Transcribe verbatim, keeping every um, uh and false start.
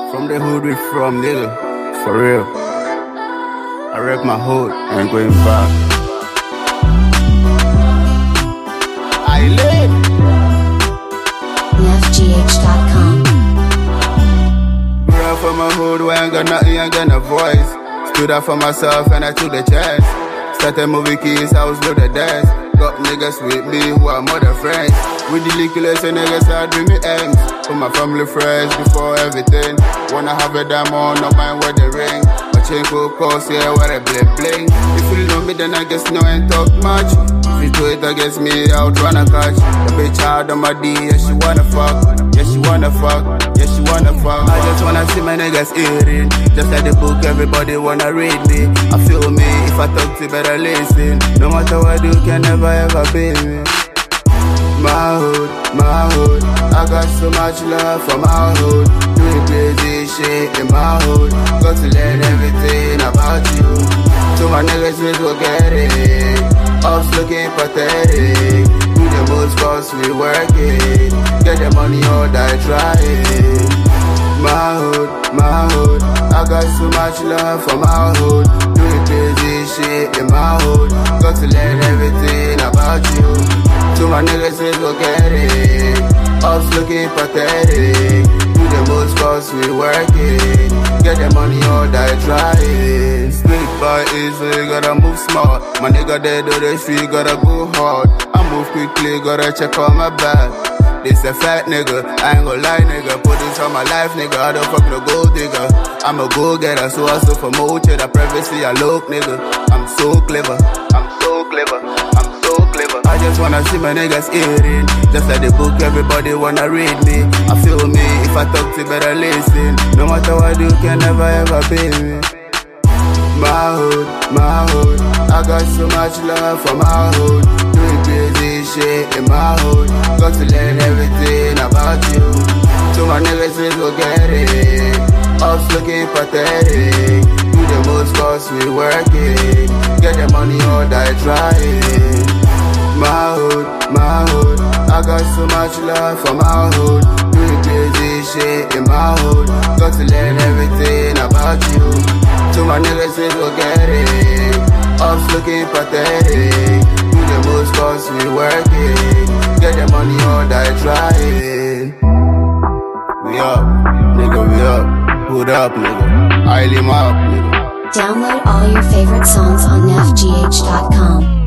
From the hood we from, nigga. For real. I rep my hood, I ain't going back. I live. N F G H dot com. Grew up from my hood where I ain't got nothing, I ain't got no voice. Stood up for myself and I took the chance. Started moving keys, I was loaded desk. Got niggas with me who are more than friends. With the liquors and niggas I bring me ends. Put my family first before everything. Wanna have a diamond, not mind where they ring. My chain cool cost, yeah, where I bling bling. If you know me, then I guess no ain't talk much. If you do it against me, I'll tryna catch. The bitch out on my D, yeah, she wanna fuck. Yeah, she wanna fuck. Yeah, she wanna fuck. I just wanna see my niggas eating. Just like the book, everybody wanna read me. I feel me, if I talk to you, better listen. No matter what I do, can never ever be me. My hood, my hood, I got so much love for my hood. Doing crazy shit in my hood. Got to learn everything about you. So my niggas will go get it. Ops looking pathetic. Do the most cause we working. Get the money or die trying. My hood, my hood, I got so much love for my hood. Doing crazy shit in my hood. Got to learn everything about you. So my niggas will go get it. Ops looking pathetic. Do the most cause we working. Get the money or die trying. Speak by easy, gotta move smart. My nigga dead on the street, gotta go hard. I move quickly, gotta check on my back. This a fat nigga, I ain't gon' lie nigga. Put this on my life nigga, I don't fuck no gold digger. I'm a go-getter, so I suffer more to the privacy I look nigga. I'm so clever, I'm so clever, I'm so clever. I just wanna see my niggas eating. Just like the book, everybody wanna read me. I feel me, if I talk to you, better listen. No matter what I do, can never ever be me. My hood, my hood, I got so much love for my hood. Doing crazy shit in my hood. Got to learn everything about you. So my niggas will go get it. Ops looking pathetic. Do the most cause we working. Get the money or die trying. My hood, my hood, I got so much love for my hood. Doing crazy shit in my hood. Got to learn everything about you. So my niggas will go get it. Ops looking pathetic. Do the most cause we working. Get the money or die trying. We up, nigga, we up. Put up, nigga. I live up, nigga. Download all your favorite songs on N F G H dot com.